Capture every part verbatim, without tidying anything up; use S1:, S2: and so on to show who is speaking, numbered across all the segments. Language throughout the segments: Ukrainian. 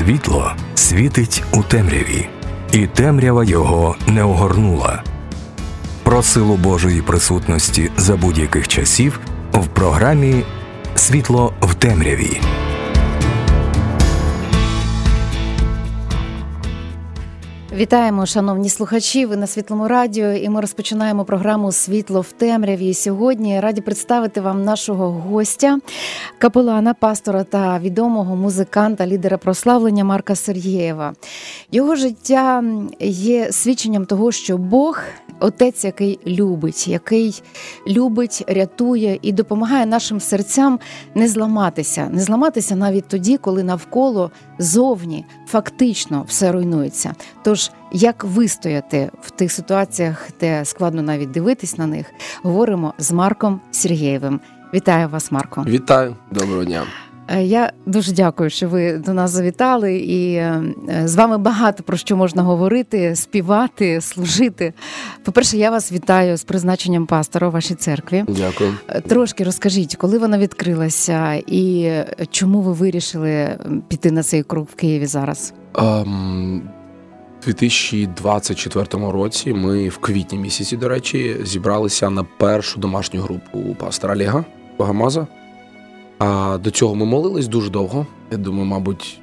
S1: Світло світить у темряві, і темрява його не огорнула. Про силу Божої присутності за будь-яких часів в програмі «Світло в темряві».
S2: Вітаємо, шановні слухачі, ви на Світлому радіо, і ми розпочинаємо програму «Світло в темряві». І сьогодні раді представити вам нашого гостя, капелана, пастора та відомого музиканта, лідера прославлення Марка Сергєєва. Його життя є свідченням того, що Бог – Отець, який любить, який любить, рятує і допомагає нашим серцям не зламатися. Не зламатися навіть тоді, коли навколо, зовні, фактично все руйнується. Тож, як вистояти в тих ситуаціях, де складно навіть дивитись на них, говоримо з Марком Сергєєвим. Вітаю вас, Марко.
S3: Вітаю, доброго дня.
S2: Я дуже дякую, що ви до нас завітали, і з вами багато про що можна говорити, співати, служити. По-перше, я вас вітаю з призначенням пастора у вашій церкві.
S3: Дякую.
S2: Трошки розкажіть, коли вона відкрилася і чому ви вирішили піти на цей крок в Києві зараз?
S3: Um... У дві тисячі двадцять четвертому році ми в квітні місяці, до речі, зібралися на першу домашню групу у пастора Олега Богомаза. А до цього ми молились дуже довго. Я думаю, мабуть,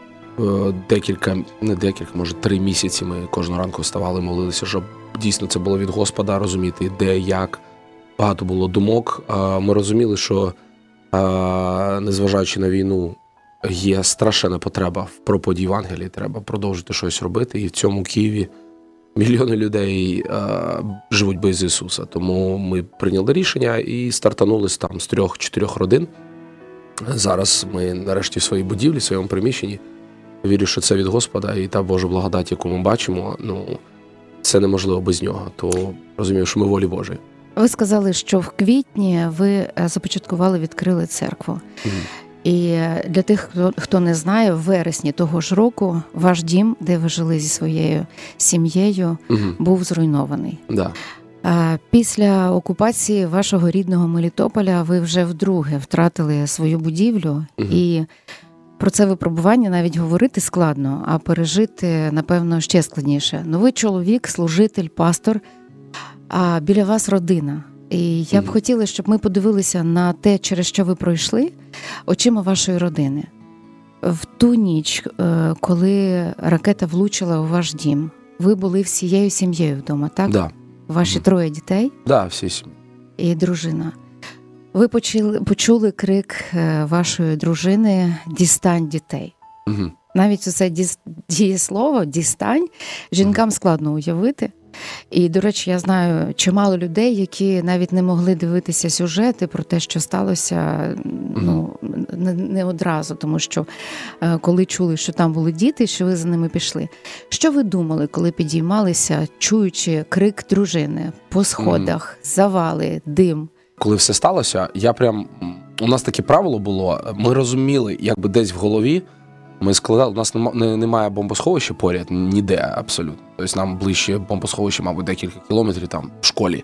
S3: декілька, не декілька, може три місяці ми кожного ранку вставали, молилися, щоб дійсно це було від Господа, розуміти, де, як. Багато було думок. Ми розуміли, що, незважаючи на війну, є страшенна потреба в проповіді Євангелії, треба продовжити щось робити. І в цьому Києві мільйони людей е, живуть без Ісуса. Тому ми прийняли рішення і стартанули там з трьох-чотирьох родин. Зараз ми нарешті в своїй будівлі, в своєму приміщенні. Вірю, що це від Господа, і та Божа благодать, яку ми бачимо, ну, це неможливо без нього. То розумію, що ми волі Божої.
S2: Ви сказали, що в квітні ви започаткували, відкрили церкву. Mm. І для тих, хто, хто не знає, в вересні того ж року ваш дім, де ви жили зі своєю сім'єю, угу. був зруйнований.
S3: Да.
S2: А після окупації вашого рідного Мелітополя ви вже вдруге втратили свою будівлю, угу. і про це випробування навіть говорити складно, а пережити, напевно, ще складніше. Ну, ви чоловік, служитель, пастор, а біля вас родина. І я б хотіла, щоб ми подивилися на те, через що ви пройшли, очима вашої родини. В ту ніч, коли ракета влучила у ваш дім, ви були всією сім'єю вдома, так?
S3: Да.
S2: Ваші троє дітей?
S3: Да, всі сім'ї.
S2: І дружина. Ви почули, почули крик вашої дружини «Дістань дітей».
S3: Угу.
S2: Навіть це дієслово «дістань» жінкам складно уявити. І, до речі, я знаю чимало людей, які навіть не могли дивитися сюжети про те, що сталося, ну, не, не одразу, тому що коли чули, що там були діти, що ви за ними пішли. Що ви думали, коли підіймалися, чуючи крик дружини по сходах, завали, дим?
S3: Коли все сталося, я прям, у нас таке правило було, ми розуміли, якби десь в голові, ми складали, у нас немає бомбосховища поряд, ніде абсолютно. Тобто нам ближче бомбосховище, мабуть, декілька кілометрів там в школі.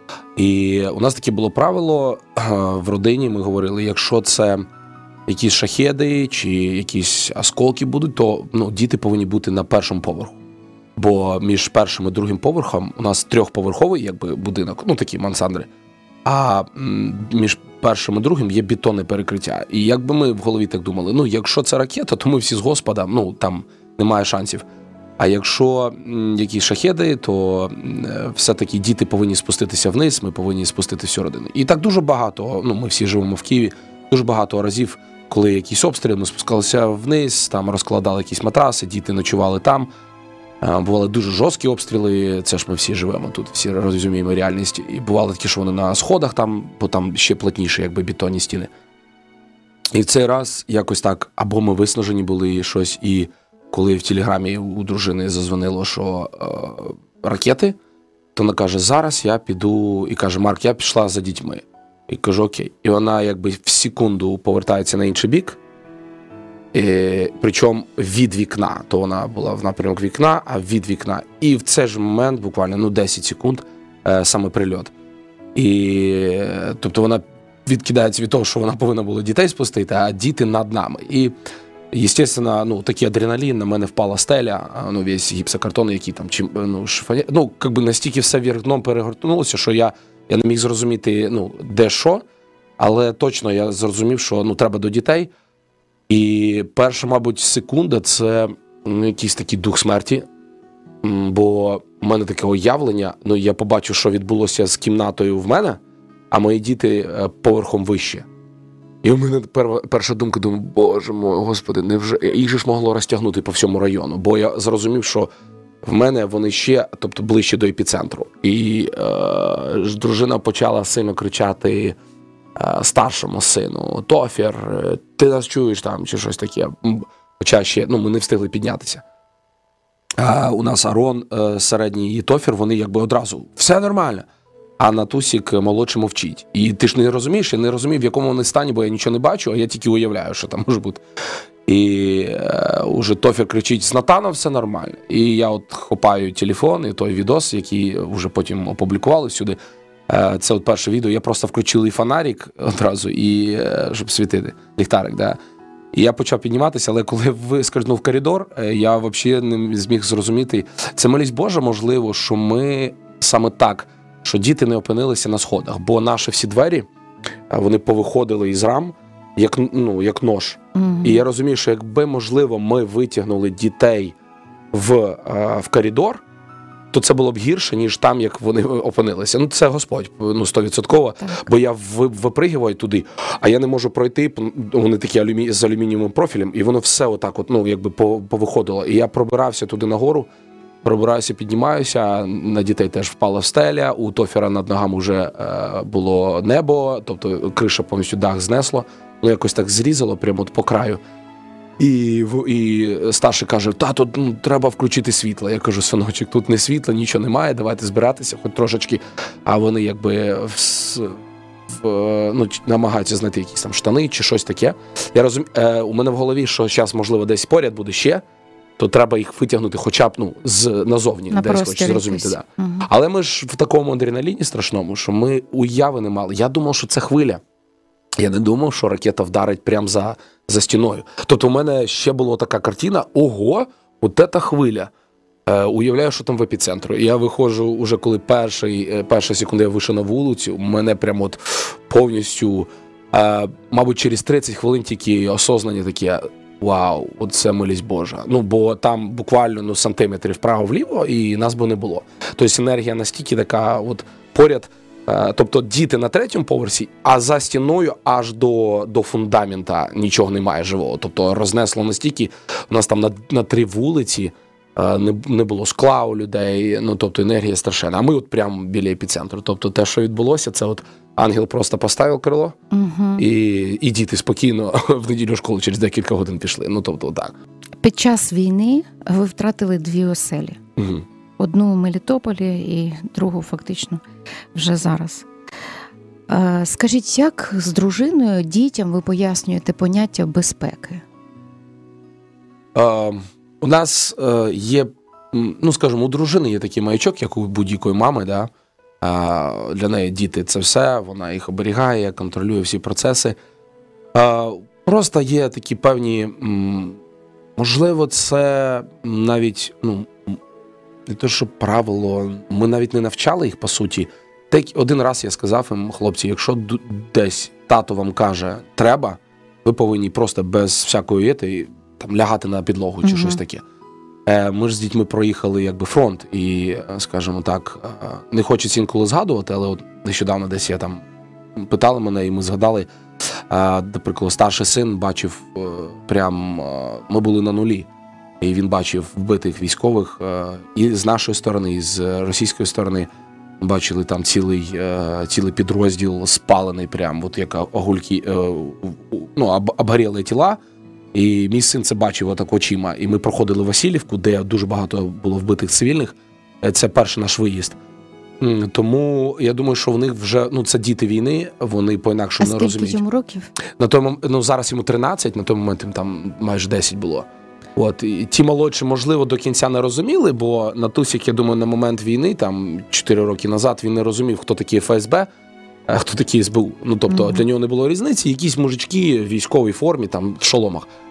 S3: І у нас таке було правило в родині, ми говорили, якщо це якісь шахеди чи якісь осколки будуть, то ну, діти повинні бути на першому поверху. Бо між першим і другим поверхом у нас трьохповерховий якби, будинок, ну такі мансандри, а між першим і другим є бетонне перекриття. І якби ми в голові так думали, ну якщо це ракета, то ми всі з Господа, ну там немає шансів. А якщо якісь шахеди, то все-таки діти повинні спуститися вниз, ми повинні спустити всю родину. І так дуже багато, ну ми всі живемо в Києві, дуже багато разів, коли якийсь обстріл, ми спускалися вниз, там розкладали якісь матраси, діти ночували там. Бували дуже жорсткі обстріли, це ж ми всі живемо тут, всі розуміємо реальність. І бувало такі, що вони на сходах там, бо там ще плотніше, якби бетонні стіни. І в цей раз якось так, або ми виснажені були щось, і коли в телеграмі у дружини зазвонило, що е, ракети, то вона каже, зараз я піду, і каже, Марк, я пішла за дітьми. І кажу, окей. І вона якби в секунду повертається на інший бік, і, причому від вікна, то вона була в напрямок вікна, а від вікна. І в цей ж момент, буквально ну, десять секунд, е, саме прильот. І, тобто вона відкидається від того, що вона повинна була дітей спустити, а діти над нами. І естественно, ну, такий адреналін, на мене впала стеля, ну, весь гіпсокартон, який там, чим, ну, шифоня... ну, як би настільки все вверх дном перегортнулося, що я, я не міг зрозуміти, ну, де що, але точно я зрозумів, що, ну, треба до дітей. І перша, мабуть, секунда – це, ну, якийсь такий дух смерті, бо в мене таке уявлення, ну, я побачив, що відбулося з кімнатою в мене, а мої діти поверхом вище. І у мене перша думка, думаю, боже мой, господи, невже їх же ж могло розтягнути по всьому району, бо я зрозумів, що в мене вони ще, тобто ближче до епіцентру. І е, дружина почала сильно кричати е, старшому сину: Тофір, ти нас чуєш там, чи щось таке. Хоча ще, ну, ми не встигли піднятися. А у нас Арон, е, середній і Тофір, вони якби одразу, все нормально. А Натусік молодший мовчить. І ти ж не розумієш, я не розумію, в якому вони стані, бо я нічого не бачу, а я тільки уявляю, що там може бути. І е, уже Тофір кричить: з Натаном все нормально. І я от хопаю телефон і той відос, який вже потім опублікували сюди. Е, це от перше відео. Я просто включив і фонарик одразу, і, е, щоб світити, ліхтарик, да. І я почав підніматися, але коли вискользнув в коридор, я взагалі не зміг зрозуміти. Це милість Божа, можливо, що ми саме так, що діти не опинилися на сходах, бо наші всі двері, вони повиходили із рам, як, ну, як нож. Mm-hmm. І я розумію, що якби, можливо, ми витягнули дітей в, в коридор, то це було б гірше, ніж там, як вони опинилися. Ну, це Господь, ну, сто відсотків, бо я випригиваю туди, а я не можу пройти, вони такі алюмі... з алюмінієвим профілем, і воно все отак от, ну, якби повиходило. І я пробирався туди нагору, пробираюся, піднімаюся, на дітей теж впала стеля, у Тофіра над ногами вже е, було небо, тобто криша повністю, дах знесло, ну, якось так зрізало прямо от по краю. І, і старший каже: тато, ну, треба включити світло. Я кажу: синочок, тут не світла, нічого немає, давайте збиратися, хоч трошечки. А вони якби в, в, ну, намагаються знайти якісь там штани чи щось таке. Я розумію, е, у мене в голові, що зараз, можливо, десь поряд буде ще, то треба їх витягнути хоча б, ну, з назовні,
S2: на
S3: десь хоч зрозуміти. Да. Угу. Але ми ж в такому адреналіні страшному, що ми уяви не мали. Я думав, що це хвиля. Я не думав, що ракета вдарить прямо за, за стіною. Тобто у мене ще була така картина: ого, от ета хвиля. Е, уявляю, що там в епіцентру. Я виходжу, уже коли перший, перша секунда я вийшов на вулицю, у мене прямо от повністю, е, мабуть, через тридцять хвилин тільки осознання таке: вау, оце милість Божа. Ну, бо там буквально, ну, сантиметрів вправо-вліво, і нас би не було. Тобто енергія настільки така от поряд. Тобто діти на третьому поверсі, а за стіною аж до, до фундамента нічого немає живого. Тобто рознесло настільки, у нас там на, на три вулиці не, не було скла у людей, ну, тобто енергія страшенна. А ми от прямо біля епіцентру. Тобто те, що відбулося, це от ангел просто поставив крило, угу. і, і діти спокійно в неділю в школу через декілька годин пішли. Ну, тобто так.
S2: Під час війни ви втратили дві оселі. Угу. Одну в Мелітополі і другу фактично вже зараз. Скажіть, як з дружиною, дітям ви пояснюєте поняття безпеки?
S3: Е, у нас е, є, ну, скажімо, у дружини є такий маячок, як у будь-якої мами, да? Е, для неї діти – це все, вона їх оберігає, контролює всі процеси. Е, просто є такі певні, м, можливо, це навіть, ну, не те, що правило, ми навіть не навчали їх, по суті. Так, один раз я сказав їм: хлопці, якщо десь тато вам каже «треба», ви повинні просто без всякої єти там лягати на підлогу чи угу. щось таке. Ми ж з дітьми проїхали якби фронт і, скажімо так, не хочеться інколи згадувати, але от нещодавно десь я там питали мене, і ми згадали, наприклад, старший син бачив прям, ми були на нулі, і він бачив вбитих військових і з нашої сторони, і з російської сторони. Бачили там цілий, цілий підрозділ спалений, прям, от як огульки, ну, обгоріли тіла. І мій син це бачив отак очима. І ми проходили Васильівку, де дуже багато було вбитих цивільних. Це перший наш виїзд. Тому я думаю, що в них вже, ну, це діти війни, вони по-інакшому не розуміють. А
S2: скільки йому років?
S3: На той, ну, зараз йому тринадцять, на той момент їм там майже десять було. От, і ті молодші, можливо, до кінця не розуміли, бо Натусік, я думаю, на момент війни, там, чотири роки назад, він не розумів, хто такий Еф Ес Бе, а хто такий Ес Бе У. Ну, тобто, mm-hmm. для нього не було різниці, якісь мужички в військовій формі, там, в шоломах.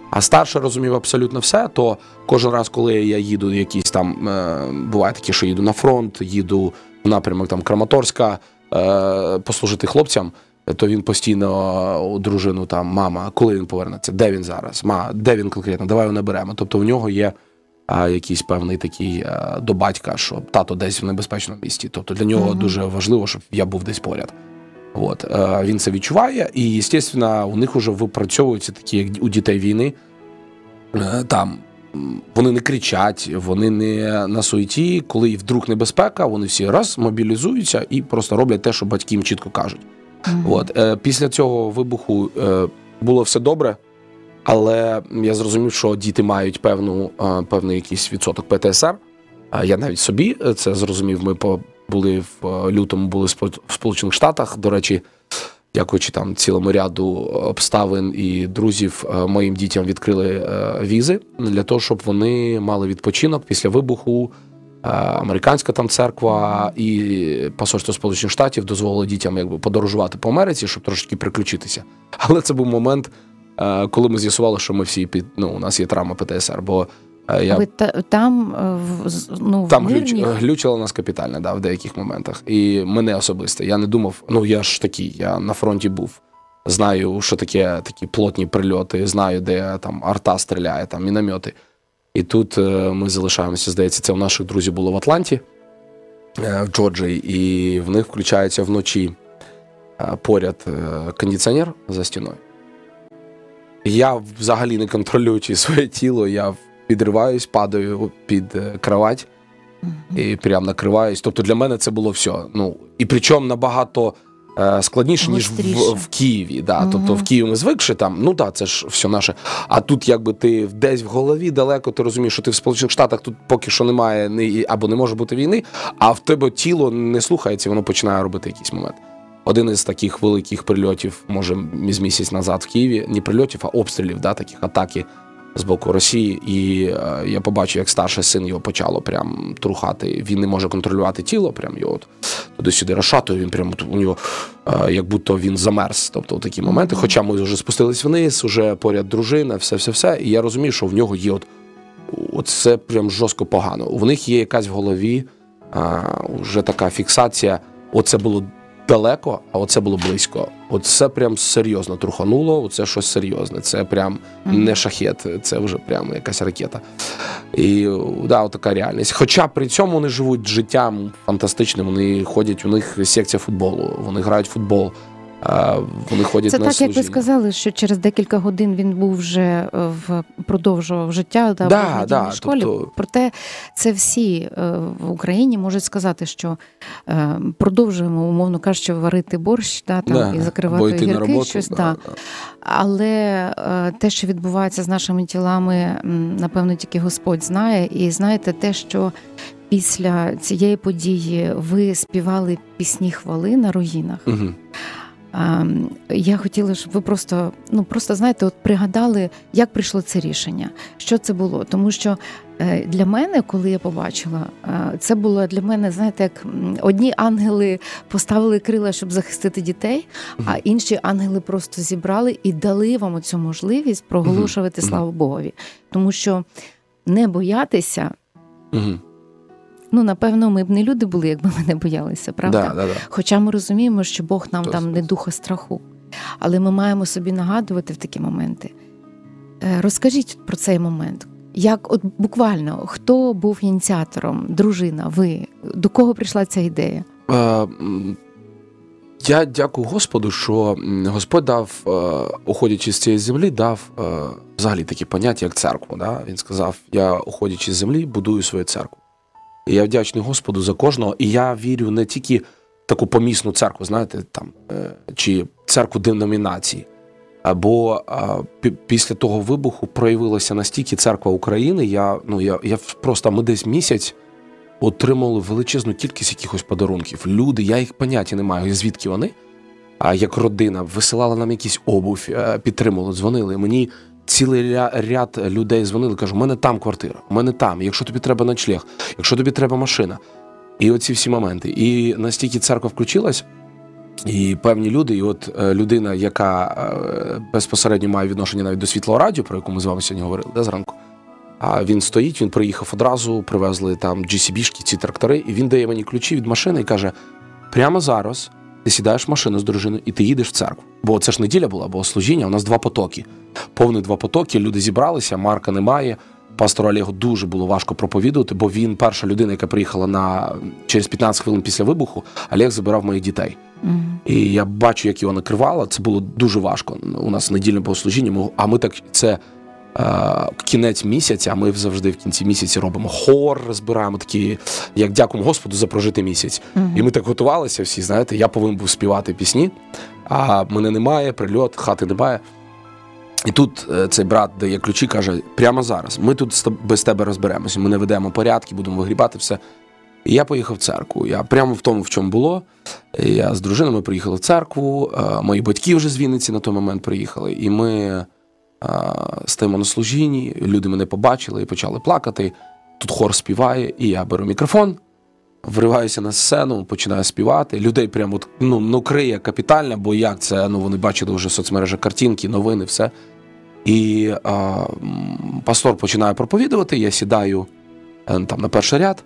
S3: А старший розумів абсолютно все, то кожен раз, коли я їду якісь там, е, буває таке, що їду на фронт, їду в напрямок там Краматорська, е, послужити хлопцям, то він постійно у дружину там, мама, коли він повернеться, де він зараз, ма, де він конкретно, давай його наберемо. Тобто в нього є а, якийсь певний такий а, до батька, що тато десь в небезпечному місці. Тобто для нього mm-hmm. дуже важливо, щоб я був десь поряд. От, а, він це відчуває, і, звісно, у них вже випрацьовуються такі, як у дітей війни, а, там, вони не кричать, вони не на суеті, коли вдруг небезпека, вони всі раз мобілізуються і просто роблять те, що батьки їм чітко кажуть. Mm-hmm. От, е, після цього вибуху е, було все добре, але я зрозумів, що діти мають певну, е, певний якийсь відсоток Пе Те Ес Ер. Е, я навіть собі це зрозумів. Ми по, були в лютому були в Сполучених Штатах. До речі, дякуючи там цілому ряду обставин і друзів, е, моїм дітям відкрили е, візи для того, щоб вони мали відпочинок після вибуху. Американська там церква і посольство Сполучених Штатів дозволило дітям якби подорожувати по Америці, щоб трошки приключитися. Але це був момент, коли ми з'ясували, що ми всі під, ну, у нас є травма Пе Те Ес Ер, бо я...
S2: Ви та, там, ну,
S3: там глюч, глючило нас капітально, да, в деяких моментах. І мене особисто. Я не думав, ну я ж такий, я на фронті був. Знаю, що таке такі плотні прильоти, знаю, де там арта стріляє, там міномети. І тут ми залишаємося, здається, це у наших друзів було в Атланті, в Джорджії, і в них включається вночі поряд кондиціонер за стіною. Я взагалі не контролюючи своє тіло, я підриваюсь, падаю під кровать і прям накриваюсь. Тобто для мене це було все. Ну, і причому набагато складніше, ніж в, в Києві. Да. Угу. Тобто в Києві ми звикши, там, ну так, да, це ж все наше. А тут якби ти десь в голові далеко, ти розумієш, що ти в Сполучених Штатах тут поки що немає не, або не може бути війни, а в тебе тіло не слухається, воно починає робити якийсь момент. Один із таких великих прильотів, може, з місяць назад в Києві, не прильотів, а обстрілів, да, таких атаки з боку Росії. І е, я побачив, як старший син його почало прям трухати. Він не може контролювати тіло, прям його от туди-сюди розшатує, він прям у нього, е, як будто він замерз. Тобто такі моменти. Хоча ми вже спустились вниз, уже поряд дружина, все-все-все. І я розумію, що в нього є от, от це прям жорстко погано. В них є якась в голові е, вже така фіксація. Оце було далеко, а оце було близько. Оце прям серйозно трухануло, оце щось серйозне. Це прям не шахет, це вже прям якась ракета. І, да, отака реальність. Хоча при цьому вони живуть життям фантастичним, вони ходять, у них секція футболу, вони грають в футбол, вони ходять
S2: це
S3: на
S2: так,
S3: служіння.
S2: Як ви сказали, що через декілька годин він був вже в продовжував життя, да,
S3: да,
S2: в недільній
S3: да,
S2: школі. Тобто... Проте це всі в Україні можуть сказати, що продовжуємо, умовно кажучи, варити борщ, да, там, да, і закривати гірки, щось. Да, да. Але те, що відбувається з нашими тілами, напевно, тільки Господь знає. І знаєте, те, що після цієї події ви співали пісні хвали на руїнах, угу. Я хотіла, щоб ви просто, ну, просто, знаєте, от пригадали, як прийшло це рішення, що це було. Тому що для мене, коли я побачила, це було для мене, знаєте, як одні ангели поставили крила, щоб захистити дітей, а інші ангели просто зібрали і дали вам оцю можливість проголошувати славу Богові. Тому що не боятися... Ну, напевно, ми б не люди були, якби ми не боялися, правда?
S3: Да, да, да.
S2: Хоча ми розуміємо, що Бог нам
S3: То
S2: там не духа страху. Але ми маємо собі нагадувати в такі моменти. Розкажіть про цей момент. Як, от буквально, хто був ініціатором? Дружина, ви? До кого прийшла ця ідея?
S3: Е, я дякую Господу, що Господь дав, уходячи з цієї землі, дав взагалі такі поняття, як церкву. Да? Він сказав, я, уходячи з землі, будую свою церкву. І я вдячний Господу за кожного, і я вірю не тільки в таку помісну церкву, знаєте, там, чи церкву деномінації, бо після того вибуху проявилася настільки церква України, я, ну, я, я просто, ми десь місяць отримали величезну кількість якихось подарунків. Люди, я їх поняття не маю, звідки вони, а як родина, висилала нам якісь обувь, підтримували, дзвонили. Мені цілий ряд людей дзвонили, кажуть, у мене там квартира, у мене там, якщо тобі треба ночлег, якщо тобі треба машина. І оці всі моменти. І настільки церква включилась, І певні люди, і от людина, яка безпосередньо має відношення навіть до Світлого радіо, про яку ми з вами сьогодні говорили, де зранку, а він стоїть, він приїхав одразу, привезли там джі сі бі-шки, ці трактори, і він дає мені ключі від машини і каже, прямо зараз ти сідаєш в машину з дружиною і ти їдеш в церкву. Бо це ж неділя була, богослужіння, у нас два потоки. Повні два потоки, люди зібралися, Марка немає. Пастору Олегу дуже було важко проповідувати, бо він перша людина, яка приїхала на через п'ятнадцять хвилин після вибуху, Олег забирав моїх дітей. Mm-hmm. І я бачу, як його накривало, це було дуже важко. У нас недільне богослужіння, а ми так, це е, кінець місяця, а ми завжди в кінці місяця робимо хор, збираємо такі, як дякуємо Господу за прожитий місяць. Mm-hmm. І ми так готувалися всі, знаєте, я повинен був співати пісні, а мене немає, прильот, хати немає. І тут цей брат дає ключі, каже, прямо зараз, ми тут без тебе розберемося, ми не ведемо порядки, будемо вигрібати все. І я поїхав в церкву, я прямо в тому, в чому було. Я з дружиною приїхали в церкву, мої батьки вже з Вінниці на той момент приїхали, і ми стоїмо на служінні, люди мене побачили і почали плакати, тут хор співає, і я беру мікрофон, вриваюся на сцену, починаю співати. Людей прямо ну, ну, криє капітально, бо як це, ну, вони бачили вже в соцмережах картинки, новини, все. І а, пастор починає проповідувати, я сідаю там на перший ряд,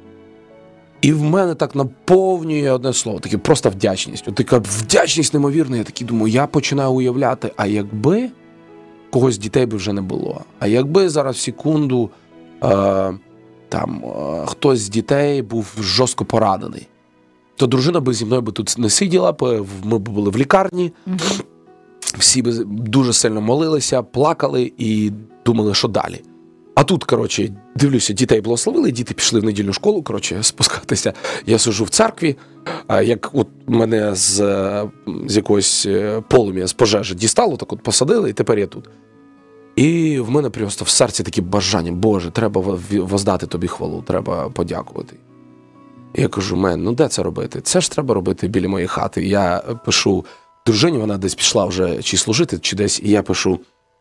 S3: і в мене так наповнює одне слово, таке просто вдячність. От така вдячність неймовірна, я такий думаю, я починаю уявляти, а якби когось з дітей би вже не було, а якби зараз в секунду а, там хтось з дітей був жорстко поранений, то дружина би зі мною би тут не сиділа, ми б були в лікарні, mm-hmm. всі би дуже сильно молилися, плакали і думали, що далі. А тут, коротше, дивлюся, дітей благословили, діти пішли в недільну школу, коротше, спускатися. Я сиджу в церкві, як от мене з, з якогось полум'я, з пожежі дістало, так от посадили, і тепер я тут. І в мене просто в серці такі бажання, Боже, треба воздати тобі хвалу, треба подякувати. І я кажу, мен, ну де це робити? Це ж треба робити біля моєї хати. Я пишу дружині, вона десь пішла вже чи служити, чи десь, і я пишу,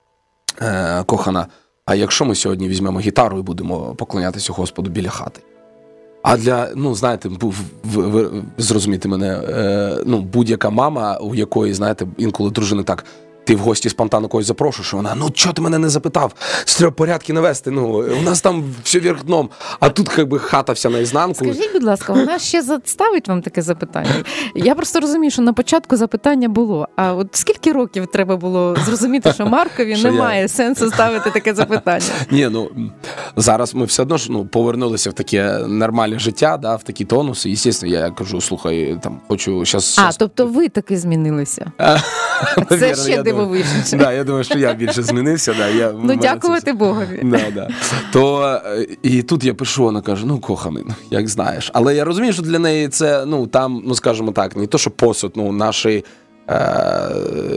S3: е, кохана, а якщо ми сьогодні візьмемо гітару і будемо поклонятися Господу біля хати? А для, ну, знаєте, ви, ви зрозумієте мене, е, ну, будь-яка мама, у якої, знаєте, інколи дружини так, ти в гості спонтанно когось запрошуєш, і вона, ну, чого ти мене не запитав? Треба порядки навести, ну, у нас там все вверх дном, а тут, як би, хата вся наізнанку.
S2: Скажіть, будь ласка, вона ще ставить вам таке запитання? Я просто розумію, що на початку запитання було, а от скільки років треба було зрозуміти, що Маркові що немає я... сенсу ставити таке запитання?
S3: Ні, ну, зараз ми все одно ж, ну, повернулися в таке нормальне життя, да, в такі тонуси, і, звісно, я кажу, слухай, там, хочу, щас...
S2: А,
S3: щас...
S2: тобто ви таки змінилися? Це ще дивовижніше.
S3: Да, я думаю, що я більше змінився. Да, я,
S2: ну, дякувати це... Богові.
S3: Да, да. То, і тут я пишу, вона каже, ну, коханий, як знаєш. Але я розумію, що для неї це, ну, там, ну, скажімо так, не то, що посуд, ну, наші, е,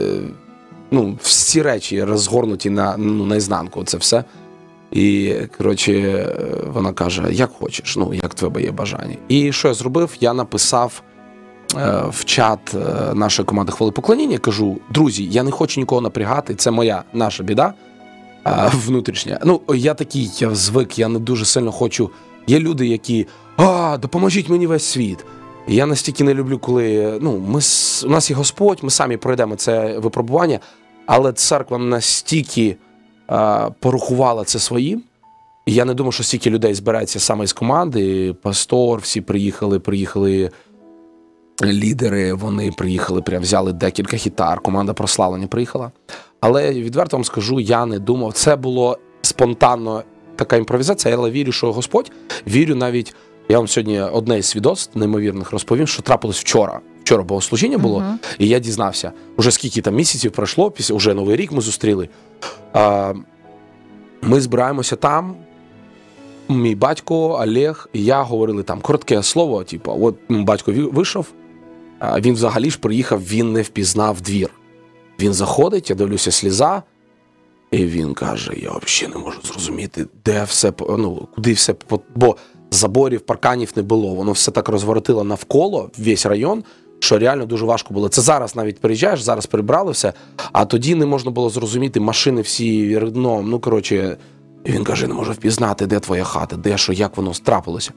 S3: ну, всі речі розгорнуті на, ну, наізнанку, це все. І, коротше, вона каже, як хочеш, ну, як в тебе є бажання. І що я зробив? Я написав в чат нашої команди хвалепоклоніння, кажу, друзі, я не хочу нікого напрягати, це моя, наша біда внутрішня. Ну, я такий, я звик, я не дуже сильно хочу. Є люди, які, а, допоможіть мені весь світ. І я настільки не люблю, коли, ну, ми, у нас є Господь, ми самі пройдемо це випробування, але церква настільки а, порахувала це своїм, і я не думаю, що стільки людей збирається саме з команди, пастор, всі приїхали, приїхали лідери, вони приїхали, прям взяли декілька гітар, команда прославлення приїхала. Але відверто вам скажу, я не думав, це було спонтанно така імпровізація, але вірю, що Господь, вірю навіть, я вам сьогодні одне із свідоцтв неймовірних розповім, що трапилось вчора. Вчора богослужіння було, uh-huh. і я дізнався, уже скільки там місяців пройшло, після, уже Новий рік ми зустріли. А, ми збираємося там, мій батько, Олег і я говорили там коротке слово, типу, от батько вийшов, він взагалі ж приїхав, він не впізнав двір. Він заходить, я дивлюся, сліза, і він каже, я взагалі не можу зрозуміти, де все, ну, куди все, бо заборів, парканів не було, воно все так розворотило навколо, весь район, що реально дуже важко було. Це зараз навіть приїжджаєш, зараз прибрали все, а тоді не можна було зрозуміти, машини всі вверх дном, ну, коротше, і він каже, не можу впізнати, де твоя хата, де що, як воно трапилося.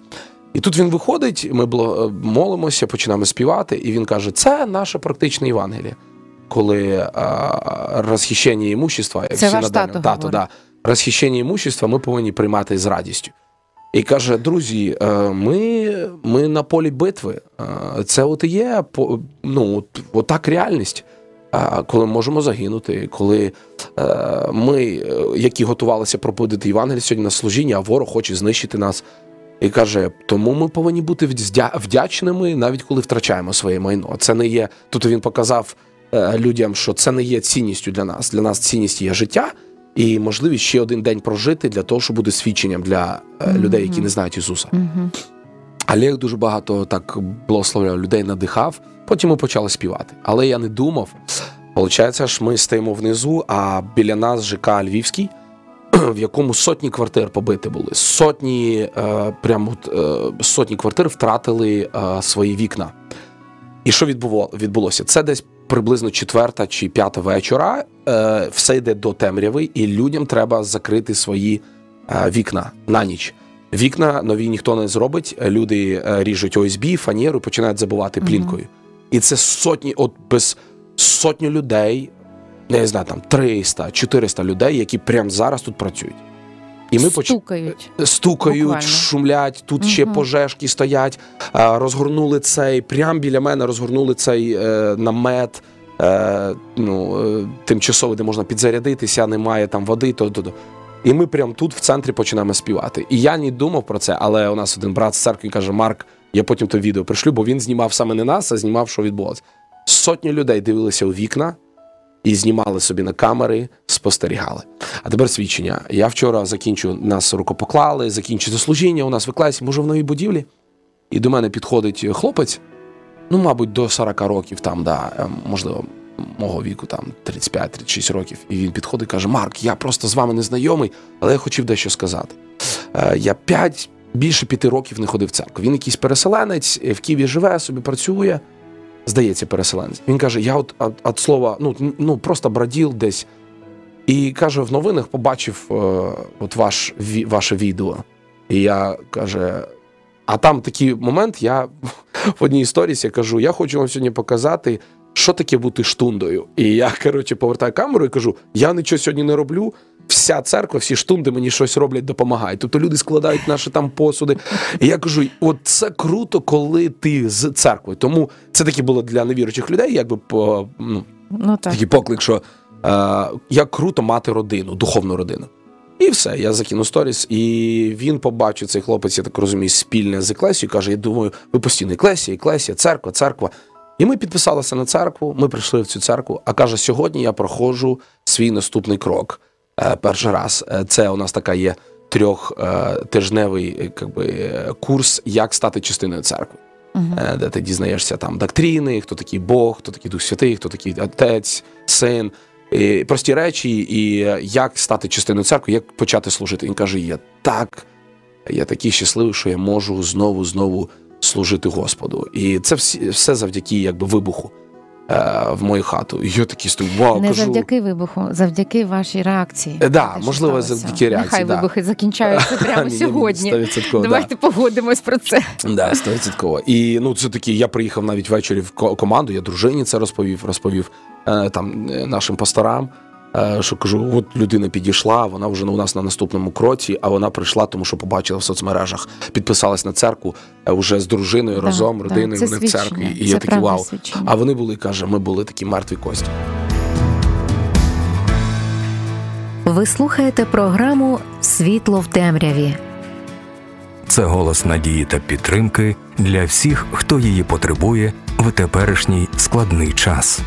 S3: І тут він виходить, ми молимося, починаємо співати, і він каже, це наше практичне Євангеліє. Коли а, розхищення імущества, як
S2: це
S3: всі
S2: ваш
S3: надалі,
S2: тато
S3: тато, да, розхищення імущества ми повинні приймати з радістю. І каже, друзі, ми, ми на полі битви. Це от і є, ну, от, от так реальність, коли ми можемо загинути, коли ми, які готувалися проповідати Євангеліє сьогодні на служіння, а ворог хоче знищити нас. І каже, тому ми повинні бути вдячними, навіть коли втрачаємо своє майно. Це не є, тут він показав людям, що це не є цінністю для нас. Для нас цінність є життя і можливість ще один день прожити для того, щоб бути свідченням для mm-hmm. людей, які не знають Ісуса. Mm-hmm. Олег дуже багато так благословляв людей, надихав, потім ми почали співати. Але я не думав, виходить, що ми стоїмо внизу, а біля нас ЖК Львівський, в якому сотні квартир побиті були. Сотні, е, прямо е, сотні квартир втратили е, свої вікна. І що відбулося? Це десь приблизно четверта чи п'ята вечора, е, все йде до темряви, і людям треба закрити свої е, вікна на ніч. Вікна нові ніхто не зробить, люди е, ріжуть О Ес Бі, фанеру і починають забивати плінкою. Mm-hmm. І це сотні, от без сотні людей, не знаю, там триста, чотириста людей, які прямо зараз тут працюють. І ми
S2: стукають.
S3: Поч... Стукають, буквально. Шумлять, тут угу. ще пожежки стоять, розгорнули цей, прямо біля мене розгорнули цей е, намет, е, ну, е, тимчасовий, де можна підзарядитися, немає там води, то, то, то. І ми прямо тут в центрі починаємо співати. І я не думав про це, але у нас один брат з церкви каже, Марк, я потім то відео пришлю, бо він знімав саме не нас, а знімав, що відбулося. Сотні людей дивилися у вікна, і знімали собі на камери, спостерігали. А тепер свідчення. Я вчора закінчу, нас рукопоклали, закінчити служіння, у нас в класі, може в новій будівлі. І до мене підходить хлопець, ну, мабуть, до сорок років, там, да, можливо, мого віку, там, тридцять п'ять тридцять шість років. І він підходить і каже, Марк, я просто з вами не знайомий, але я хотів дещо сказати. Я п'ять, більше п'яти років не ходив в церкву. Він якийсь переселенець, в Києві живе, собі працює. Здається, переселенець. Він каже, я от, от, от слова, ну, ну, просто бродив десь. І, каже, в новинах побачив е, от ваш, ві, ваше відео. І я, каже, а там такий момент, я в одній історії я кажу, я хочу вам сьогодні показати, що таке бути штундою. І я, коротше, повертаю камеру і кажу, я нічого сьогодні не роблю, вся церква, всі штунди мені щось роблять, допомагають. Тобто люди складають наші там посуди. І я кажу, от це круто, коли ти з церквою. Тому це таке було для невіруючих людей, якби по, ну, ну, так. такий поклик, що е, як круто мати родину, духовну родину. І все, я закинув сторіс, і він побачив, цей хлопець, я так розумію, спільне з Еклесією, каже, я думаю, ви постійно Еклесія, Еклесія, церква, церква. І ми підписалися на церкву, ми прийшли в цю церкву, а каже, сьогодні я проходжу свій наступний крок. Перший раз. Це у нас така є трьохтижневий якби, курс, як стати частиною церкви. Uh-huh. Де ти дізнаєшся там доктрини, хто такий Бог, хто такий Дух Святий, хто такий Отець, Син. І прості речі, і як стати частиною церкви, як почати служити. Він каже, я так, я такий щасливий, що я можу знову-знову служити Господу. І це все завдяки якби, вибуху в мою хату. І я такий стою, вау,
S2: не
S3: кажу...
S2: завдяки вибуху, завдяки вашій реакції.
S3: Так, да, можливо, завдяки реакції.
S2: Нехай
S3: да.
S2: вибухи закінчаються прямо сьогодні. Давайте да. погодимось про це.
S3: Так, да, сто відсотків. І ну, це такі, я приїхав навіть ввечері в команду, я дружині це розповів, розповів там нашим пасторам, що кажу, от людина підійшла, вона вже у нас на наступному кроці, а вона прийшла, тому що побачила в соцмережах, підписалась на церкву вже з дружиною, да, разом, да, родиною, вони в церкві. І це я такий, вау. Свідчення. А вони були, каже, ми були такі мертві кості.
S4: Ви слухаєте програму «Світло в темряві».
S1: Це голос надії та підтримки для всіх, хто її потребує в теперішній складний час.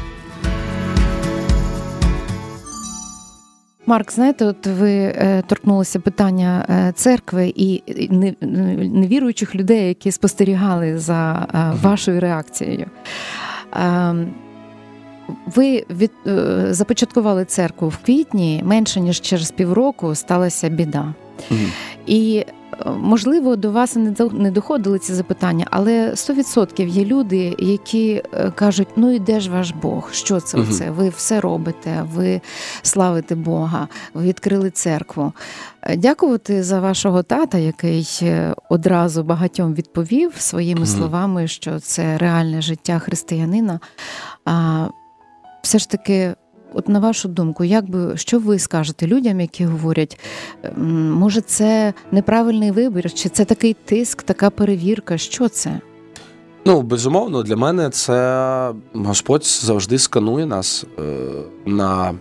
S2: Марк, знаєте, от ви е, торкнулися питання е, церкви і не, невіруючих людей, які спостерігали за е, вашою реакцією. Е, ви від, е, започаткували церкву в квітні, менше ніж через півроку сталася біда. Mm-hmm. І, можливо, до вас не доходили ці запитання, але сто відсотків є люди, які кажуть, ну і де ж ваш Бог? Що це угу. оце? Ви все робите, ви славите Бога, ви відкрили церкву. Дякувати за вашого тата, який одразу багатьом відповів своїми угу. словами, що це реальне життя християнина. А все ж таки, от на вашу думку, як би, що ви скажете людям, які говорять, може це неправильний вибір, чи це такий тиск, така перевірка, що це?
S3: Ну, безумовно, для мене це Господь завжди сканує нас е, на,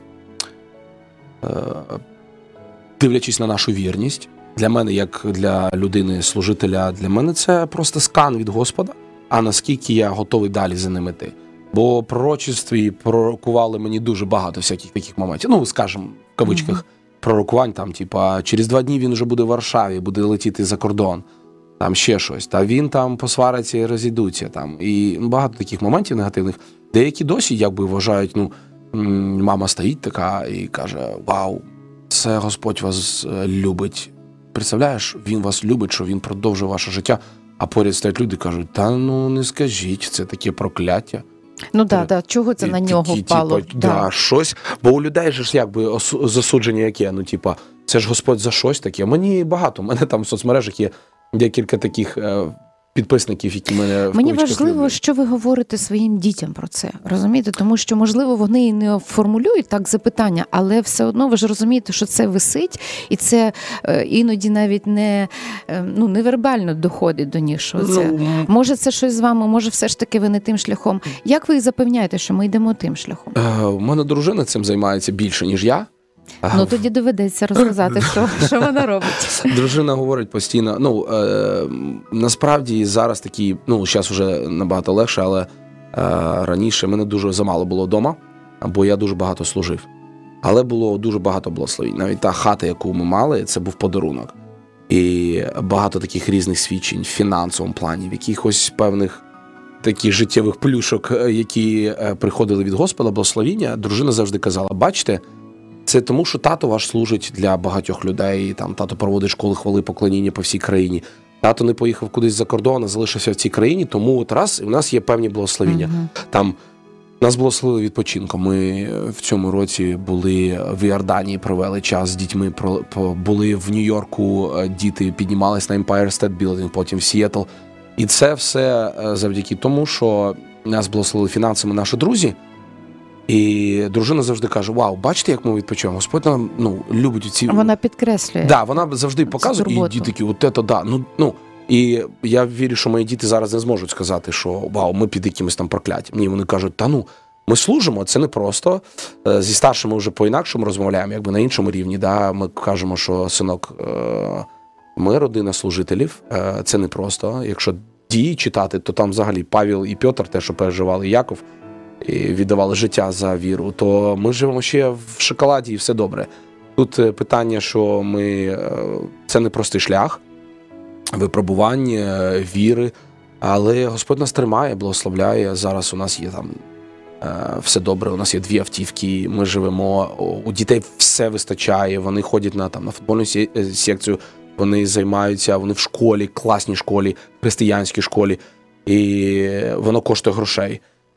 S3: е, дивлячись на нашу вірність. Для мене, як для людини-служителя, для мене це просто скан від Господа, а наскільки я готовий далі за ним іти. Бо пророчестві пророкували мені дуже багато всяких таких моментів. Ну, скажімо, в кавичках, mm-hmm. пророкувань, там, типа, через два дні він вже буде в Варшаві, буде летіти за кордон, там ще щось. Та він там посвариться і розійдуться. Там. І багато таких моментів негативних. Деякі досі, якби, вважають, ну, мама стоїть така і каже, вау, це Господь вас любить. Представляєш, він вас любить, що він продовжує ваше життя. А поряд стоять люди і кажуть, та ну не скажіть, це таке прокляття.
S2: Ну так, да, да. Чого це на нього такі, впало?
S3: Типу, да. Да, щось. Бо у людей ж якби засудження яке, ну типа, це ж Господь за щось таке. Мені багато, у мене там в соцмережах є декілька таких е, підписників, які мене в
S2: Мені важливо,
S3: люблять.
S2: Що ви говорите своїм дітям про це, розумієте? Тому що, можливо, вони і не формулюють так запитання, але все одно ви ж розумієте, що це висить, і це е, іноді навіть не, е, ну, невербально доходить до них. Що це. Ну, може це щось з вами, може все ж таки ви не тим шляхом. Як ви їх запевняєте, що ми йдемо тим шляхом?
S3: Е, у мене дружина цим займається більше, ніж я.
S2: Ну, тоді доведеться розказати, що, що вона робить.
S3: Дружина говорить постійно, ну, е, насправді зараз такі, ну, зараз вже набагато легше, але е, раніше мене дуже замало було вдома, бо я дуже багато служив. Але було дуже багато благословень. Навіть та хата, яку ми мали, це був подарунок. І багато таких різних свідчень в фінансовому плані, в якихось певних таких життєвих плюшок, які приходили від Господа, благословіння. Дружина завжди казала, бачите, це тому, що тато ваш служить для багатьох людей, там тато проводить школи хвали поклоніння по всій країні. Тато не поїхав кудись за кордон, а залишився в цій країні, тому от раз, і в нас є певні благословіння. Uh-huh. Там нас благословили відпочинком. Ми в цьому році були в Іорданії, провели час з дітьми, були в Нью-Йорку, діти піднімались на Empire State Building, потім в Сіетл. І це все завдяки тому, що нас благословили фінансами наші друзі. І дружина завжди каже, вау, бачите, як ми відпочиваємо? Господь нам, ну, любить ці...
S2: Вона підкреслює.
S3: Да, вона завжди показує, і діти такі, от це, да. Ну, ну, і я вірю, що мої діти зараз не зможуть сказати, що, вау, ми під якимось там прокляттям. Ні, вони кажуть, та ну, ми служимо, це не просто. Зі старшими вже по-інакшому розмовляємо, якби на іншому рівні, да. Ми кажемо, що, синок, ми родина служителів, це не просто. Якщо дії читати, то там взагалі Павел і Петр, те, що переживали, і Яков, і віддавали життя за віру, то ми живемо ще в шоколаді і все добре. Тут питання, що ми, це не простий шлях випробування, віри, але Господь нас тримає, благословляє. Зараз у нас є там все добре, у нас є дві автівки, ми живемо, у дітей все вистачає, вони ходять на, там, на футбольну секцію, вони займаються, вони в школі, класній школі, християнській школі, і воно коштує грошей.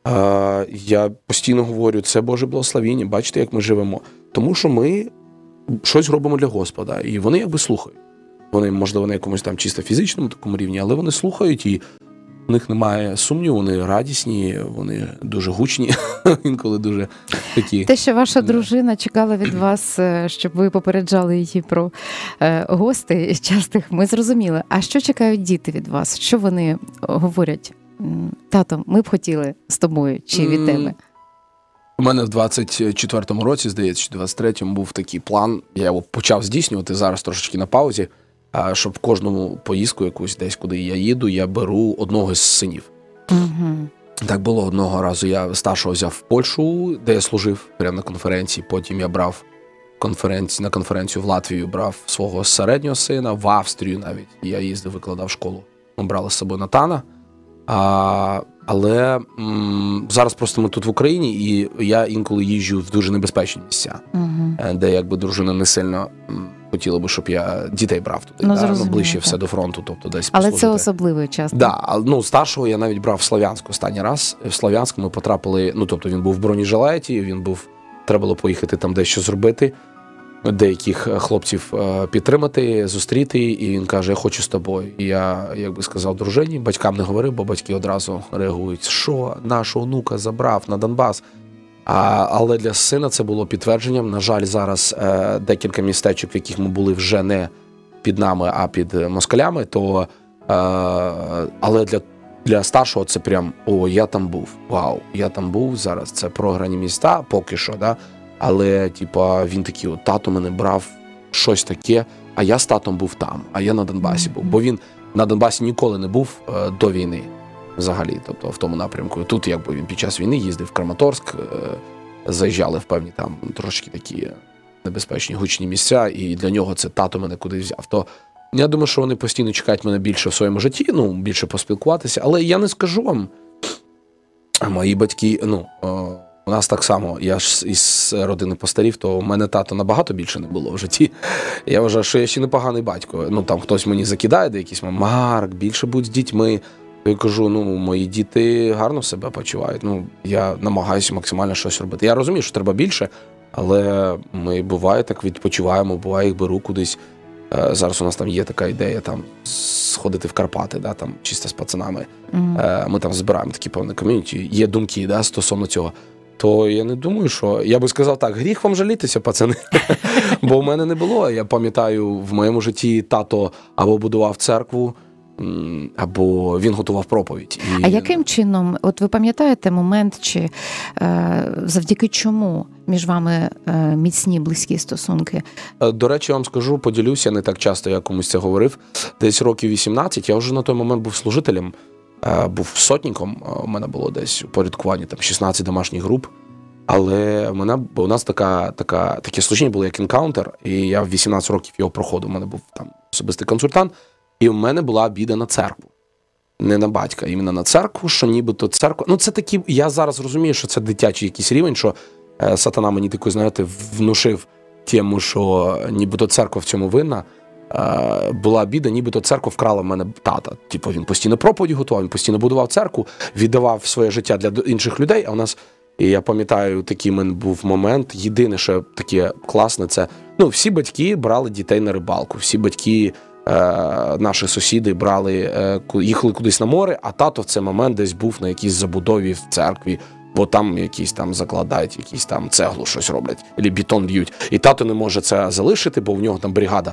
S3: Я постійно говорю, це Боже благословіння, бачите, як ми живемо. Тому що ми щось робимо для Господа, і вони якби слухають. Вони, можливо, на якомусь там чисто фізичному такому рівні, але вони слухають, і у них немає сумніву, вони радісні, вони дуже гучні, інколи дуже такі.
S2: Те, що ваша дружина чекала від вас, щоб ви попереджали її про гостей частих, ми зрозуміли. А що чекають діти від вас? Що вони говорять? Тато, ми б хотіли з тобою чи від тебе?
S3: У мене в двадцять четвертому році, здається, чи двадцять третьому був такий план, я його почав здійснювати, зараз трошечки на паузі, щоб в кожному поїздку якусь десь, куди я їду, я беру одного з синів.
S2: Угу.
S3: Так було одного разу, я старшого взяв в Польщу, де я служив, прямо на конференції, потім я брав конференцію, на конференцію в Латвію, брав свого середнього сина, в Австрію навіть, я їздив, викладав школу, ми брали з собою Натана. А, але м, зараз просто ми тут в Україні, і я інколи їжджу в дуже небезпечні місця, uh-huh. де якби дружина не сильно м, хотіли би, щоб я дітей брав туди,
S2: ну,
S3: да? Ну, ближче
S2: так.
S3: все до фронту, тобто десь
S2: Але
S3: послужити.
S2: це особливий час.
S3: Да, ну, старшого я навіть брав в Слов'янську останній раз. В Слов'янську ми потрапили, ну, тобто він був в бронежилеті, він був, треба було поїхати там дещо зробити, деяких хлопців підтримати, зустріти, і він каже, я хочу з тобою. І я, як би сказав дружині, батькам не говорив, бо батьки одразу реагують, що нашого онука забрав на Донбас. А, але для сина це було підтвердженням. На жаль, зараз е, декілька містечок, в яких ми були вже не під нами, а під москалями, то, е, але для, для старшого це прям, о, я там був, вау, я там був, зараз це програні міста, поки що, да? Але типа, він такий, от, тато мене брав щось таке, а я з татом був там, а я на Донбасі був, бо він на Донбасі ніколи не був е, до війни. Взагалі, тобто в тому напрямку. Тут якби він під час війни їздив в Краматорськ, заїжджали в певні там трошки такі небезпечні гучні місця, і для нього це тато мене куди взяв. То я думаю, що вони постійно чекають мене більше в своєму житті, ну, більше поспілкуватися, але я не скажу вам, мої батьки, ну, у нас так само, я ж із родини пастирів, то в мене тато набагато більше не було в житті. Я вважаю, що я ще непоганий батько. Ну, там хтось мені закидає, де якийсь, Марк, більше будь з дітьми. Я кажу, ну, мої діти гарно себе почувають. Ну, я намагаюся максимально щось робити. Я розумію, що треба більше, але ми буває так відпочиваємо, буває їх беру кудись. Зараз у нас там є така ідея там сходити в Карпати, да, там чисто з пацанами. Mm-hmm. Ми там збираємо такі певні ком'юніті. Є думки, да, стосовно цього. То я не думаю, що... Я би сказав так, гріх вам жалітися, пацани. Бо в мене не було. Я пам'ятаю, в моєму житті тато або будував церкву, або він готував проповідь. І...
S2: А яким чином, от ви пам'ятаєте момент, чи е, завдяки чому між вами е, міцні, близькі стосунки?
S3: До речі, я вам скажу, поділюся, не так часто я комусь це говорив. Десь років вісімнадцять, я вже на той момент був служителем, е, був сотником, у мене було десь у порядкуванні там шістнадцять домашніх груп. Але в мене, у нас така, така, таке служіння було, як енкаунтер, і я в вісімнадцять років його проходив, у мене був там особистий консультант. І в мене була обіда на церкву. Не на батька, іменно на церкву, що нібито церква... Ну, це такі... Я зараз розумію, що це дитячий якийсь рівень, що е, сатана мені такий, знаєте, внушив тему, що нібито церква в цьому винна. Е, була обіда, нібито церква вкрала в мене тата. Типу, він постійно проповіді готував, він постійно будував церкву, віддавав своє життя для інших людей, а у нас... І я пам'ятаю, такий в мене був момент. Єдине, що таке класне, це... Ну, всі батьки брали дітей на рибалку, всі батьки... Наші сусіди брали, їхали кудись на море, а тато в цей момент десь був на якійсь забудові в церкві, бо там якісь там закладають, якісь там цеглу щось роблять, або бетон б'ють. І тато не може це залишити, бо в нього там бригада.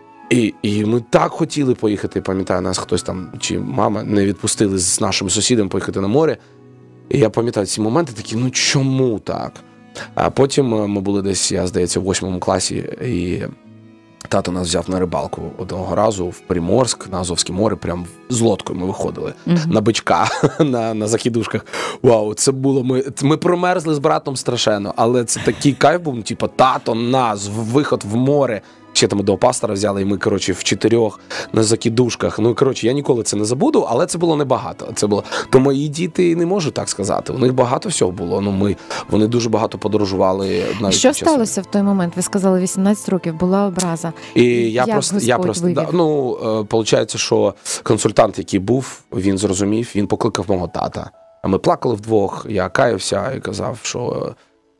S3: І, і ми так хотіли поїхати, пам'ятаю, нас хтось там, чи мама, не відпустили з нашим сусідом поїхати на море. І я пам'ятаю ці моменти такі, ну чому так? А потім ми були десь, я здається, в восьмому класі, і тато нас взяв на рибалку одного разу в Приморськ, на Азовське море, прям з лодкою ми виходили, mm-hmm. на бичка, на, на закидушках. Вау, це було, ми, ми промерзли з братом страшенно, але це такий кайф був, типу, тато, нас, виход в море. Ще там до пастора взяли, і ми, коротше, в чотирьох на закидушках. Ну, коротше, я ніколи це не забуду, але це було небагато. Це було... То мої діти не можу так сказати. У них багато всього було. Ну, ми... Вони дуже багато подорожували.
S2: Що сталося в той момент? Ви сказали, вісімнадцять років, була образа.
S3: І я Як просто, я просто да, ну, виходить, що консультант, який був, він зрозумів, він покликав мого тата. А ми плакали вдвох, я каявся і казав, що...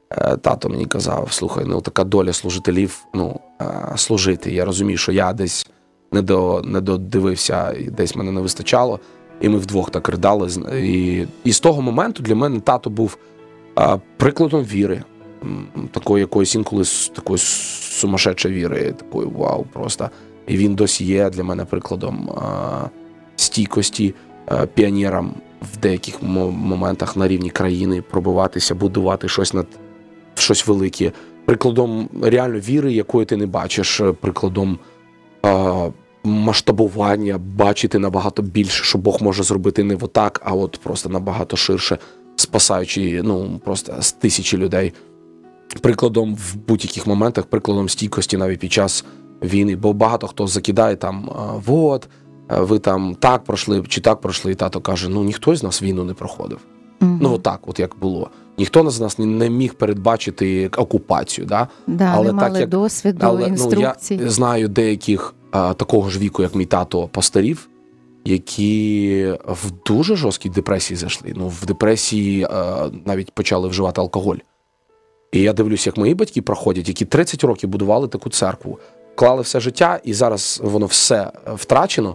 S3: Тато мені казав, слухай, ну така доля служителів, ну, служити. Я розумію, що я десь не, до, не додивився, і десь мене не вистачало, і ми вдвох так ридали. І, і з того моменту для мене тато був а, прикладом віри, такої якоїсь інколи такої сумасшедшої віри, такої вау просто. І він досі є для мене прикладом а, стійкості, а, піонером в деяких моментах на рівні країни, пробиватися, будувати щось над щось велике, прикладом реально віри, якої ти не бачиш, прикладом е- масштабування, бачити набагато більше, що Бог може зробити не отак, а от просто набагато ширше, спасаючи, ну, просто з тисячі людей. Прикладом в будь-яких моментах, прикладом стійкості навіть під час війни, бо багато хто закидає там, вот, ви там так пройшли, чи так пройшли, і тато каже, ну, ніхто з нас війну не проходив. Mm-hmm. Ну, отак, от як було. ніхто з нас не міг передбачити окупацію. Да?
S2: Да,
S3: але
S2: не
S3: так,
S2: мали
S3: як,
S2: досвіду,
S3: але,
S2: інструкцій.
S3: Ну, я знаю деяких а, такого ж віку, як мій тато, пастирів, які в дуже жорсткій депресії зайшли. Ну, в депресії а, навіть почали вживати алкоголь. І я дивлюся, як мої батьки проходять, які тридцять років будували таку церкву, клали все життя, і зараз воно все втрачено.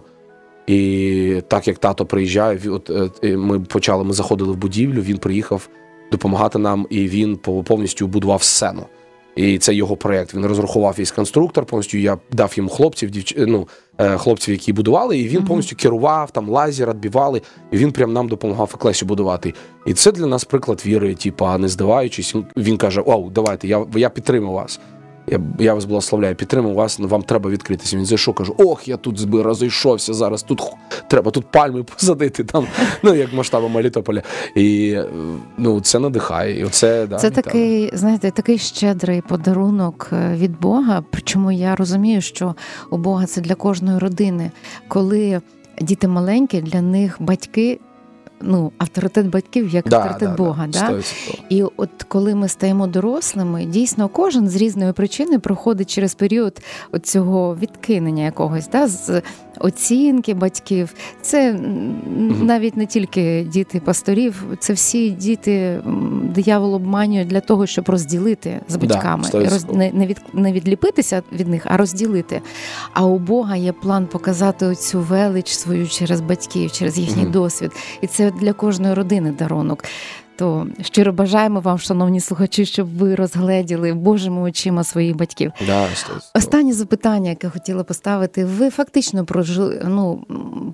S3: І так як тато приїжджає, от ми почали, ми заходили в будівлю, він приїхав допомагати нам, і він повністю будував сцену. І це його проєкт. Він розрахував весь конструктор, повністю я дав йому хлопців, дівч... ну, хлопців, які будували, і він mm-hmm. повністю керував, там лазер відбивали, і він прям нам допомагав еклесію будувати. І це для нас приклад віри, типа, не здаваючись. Він каже: "Оу, давайте, я, я підтримую вас. Я, я вас благословляю, підтримую вас, вам треба відкритися." Він зайшов, каже: "Ох, я тут збив, розійшовся зараз, тут треба тут пальми посадити, там, ну, як масштабу Мелітополя." І, ну, це надихає. І оце, да,
S2: це такий, знаєте, такий щедрий подарунок від Бога, причому я розумію, що у Бога це для кожної родини. Коли діти маленькі, для них батьки, ну, авторитет батьків як
S3: да,
S2: авторитет
S3: да,
S2: Бога.
S3: Да,
S2: да? І от коли ми стаємо дорослими, дійсно кожен з різної причини проходить через період цього відкинення якогось, да, з оцінки батьків. Це mm-hmm. навіть не тільки діти пасторів, це всі діти диявол обманює для того, щоб розділити з батьками. Да, і роз... не, не, від... не відліпитися від них, а розділити. А у Бога є план показати оцю велич свою через батьків, через їхній mm-hmm. досвід. І це для кожної родини дарунок. То щиро бажаємо вам, шановні слухачі, щоб ви розгледіли Божими очима своїх батьків.
S3: Да,
S2: останнє запитання, яке хотіла поставити. Ви фактично прожили, ну,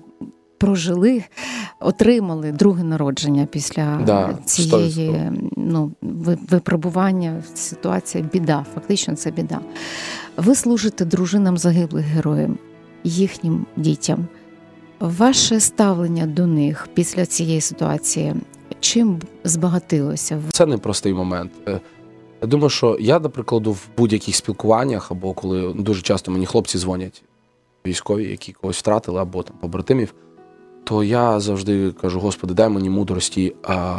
S2: прожили, отримали друге народження після
S3: да,
S2: цієї ну, випробування, ситуація, біда. Фактично це біда. Ви служите дружинам загиблих героїв, їхнім дітям. Ваше ставлення до них після цієї ситуації чим збагатилося?
S3: Це непростий момент. Я думаю, що я, наприклад, в будь-яких спілкуваннях, або коли дуже часто мені хлопці дзвонять, військові, які когось втратили, або там побратимів, то я завжди кажу: "Господи, дай мені мудрості а,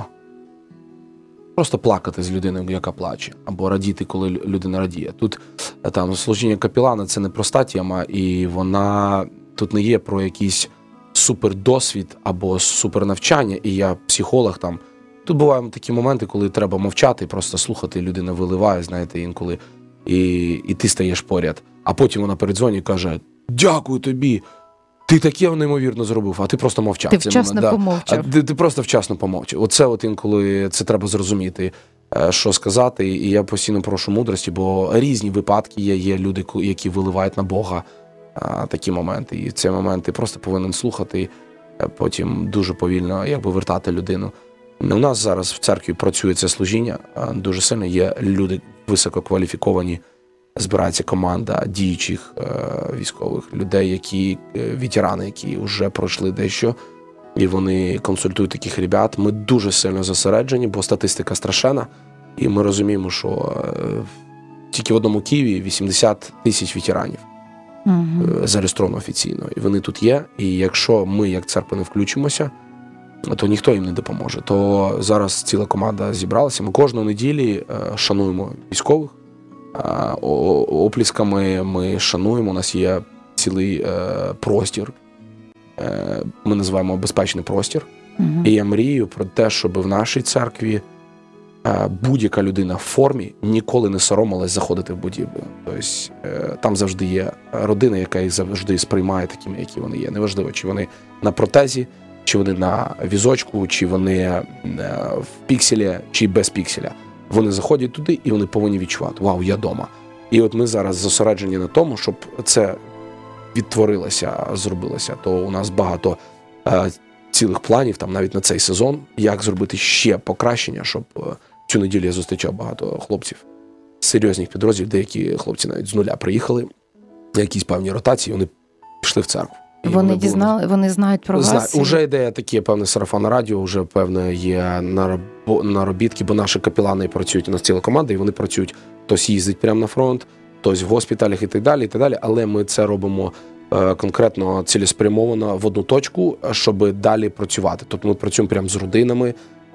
S3: просто плакати з людиною, яка плаче, або радіти, коли людина радіє." Тут там служіння капелана – це непроста тема, і вона тут не є про якийсь супердосвід або супернавчання, і я психолог там. Тут бувають такі моменти, коли треба мовчати, просто слухати, людина виливає, знаєте, інколи, і, і ти стаєш поряд. А потім вона передзвонить і каже: "Дякую тобі, ти таке неймовірно зробив", а ти просто мовчав.
S2: Ти вчасно
S3: да.
S2: помовчав.
S3: А ти, ти просто вчасно помовчав. Оце от інколи це треба зрозуміти, що сказати, і я постійно прошу мудрості, бо різні випадки є, є люди, які виливають на Бога а, такі моменти, і в ці моменти просто повинен слухати, потім дуже повільно якби вертати людину. У нас зараз в церкві працює це служіння дуже сильно, є люди висококваліфіковані, збирається команда діючих е, військових людей, які е, ветерани, які вже пройшли дещо, і вони консультують таких ребят. Ми дуже сильно зосереджені, бо статистика страшенна, і ми розуміємо, що е, тільки в одному Києві вісімдесят тисяч ветеранів угу. е, зареєстровано офіційно, і вони тут є, і якщо ми, як церква, не включимося, то ніхто їм не допоможе. То зараз ціла команда зібралася, ми кожної неділі е, шануємо військових, оплесками ми шануємо, у нас є цілий е, простір, е, ми називаємо безпечний простір. Uh-huh. І я мрію про те, щоб в нашій церкві е, будь-яка людина в формі ніколи не соромилась заходити в будівлю. Тобто е, там завжди є родина, яка їх завжди сприймає такими, які вони є. Неважливо, чи вони на протезі, чи вони на візочку, чи вони е, в пікселі, чи без пікселя. Вони заходять туди, і вони повинні відчувати: вау, я дома. І от ми зараз зосереджені на тому, щоб це відтворилося, зробилося. То у нас багато е, цілих планів, там навіть на цей сезон, як зробити ще покращення, щоб е, цю неділю я зустрічав багато хлопців з серйозних підрозділів, деякі хлопці навіть з нуля приїхали, якісь певні ротації, вони пішли в церкву.
S2: Вони, вони дізнали, були... вони знають про
S3: Зна...
S2: вас?
S3: Уже йде таке певне сарафанне радіо, вже певне є наробітки, бо наші капелани працюють, у нас ціла команда, і вони працюють, хтось їздить прямо на фронт, хтось в госпіталях і так далі, і так далі. Але ми це робимо е, конкретно цілеспрямовано в одну точку, щоб далі працювати. Тобто ми працюємо прямо з родинами,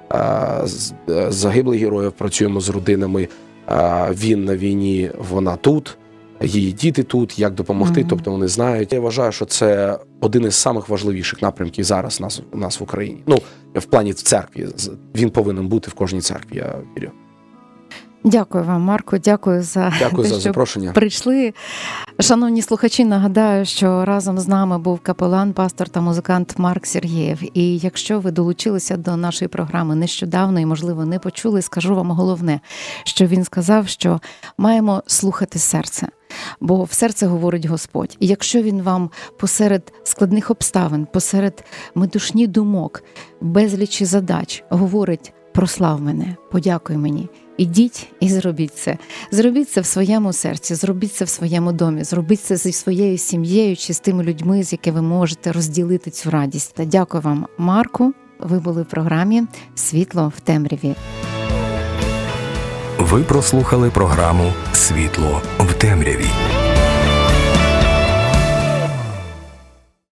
S3: з загиблих героїв, працюємо з родинами. Він на війні, вона тут, її діти тут, як допомогти, mm-hmm. тобто вони знають. Я вважаю, що це один із самих важливіших напрямків зараз у нас, у нас в Україні. Ну, в плані в церкві. Він повинен бути в кожній церкві, я вірю.
S2: Дякую вам, Марко, дякую за
S3: дякую
S2: те,
S3: за
S2: що
S3: запрошення.
S2: Прийшли. Шановні слухачі, нагадаю, що разом з нами був капелан, пастор та музикант Марк Сергієв. І якщо ви долучилися до нашої програми нещодавно і, можливо, не почули, скажу вам головне, що він сказав, що маємо слухати серце. Бо в серце говорить Господь. І якщо Він вам посеред складних обставин, посеред метушні думок, безлічі задач говорить: прослав мене, подякуй мені, ідіть і зробіть це. Зробіть це в своєму серці, зробіть це в своєму домі, зробіть це зі своєю сім'єю чи з тими людьми, з якими ви можете розділити цю радість. Та дякую вам, Марку. Ви були в програмі «Світло в темряві».
S1: Ви прослухали програму «Світло в темряві».